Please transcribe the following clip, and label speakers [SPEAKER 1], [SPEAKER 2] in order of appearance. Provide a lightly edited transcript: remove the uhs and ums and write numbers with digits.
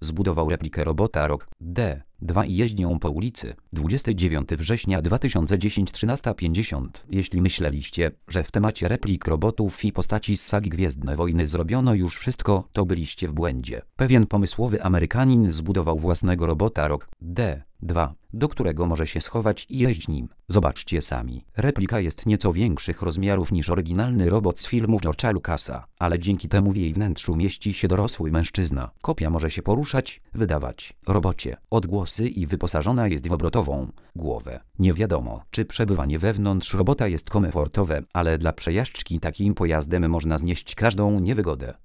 [SPEAKER 1] zbudował replikę robota Rock D2 i jeździ nią po ulicy. 29 września 2010 13:50. Jeśli myśleliście, że w temacie replik robotów i postaci z sagi Gwiezdne Wojny zrobiono już wszystko, to byliście w błędzie. Pewien pomysłowy Amerykanin zbudował własnego robota Rock D2, do którego może się schować i jeździć nim. Zobaczcie sami. Replika jest nieco większych rozmiarów niż oryginalny robot z filmów George'a Lucasa, ale dzięki temu w jej wnętrzu mieści się dorosły mężczyzna. Kopia może się poruszać, wydawać robocie odgłosy i wyposażona jest w obrotową głowę. Nie wiadomo, czy przebywanie wewnątrz robota jest komfortowe, ale dla przejażdżki takim pojazdem można znieść każdą niewygodę.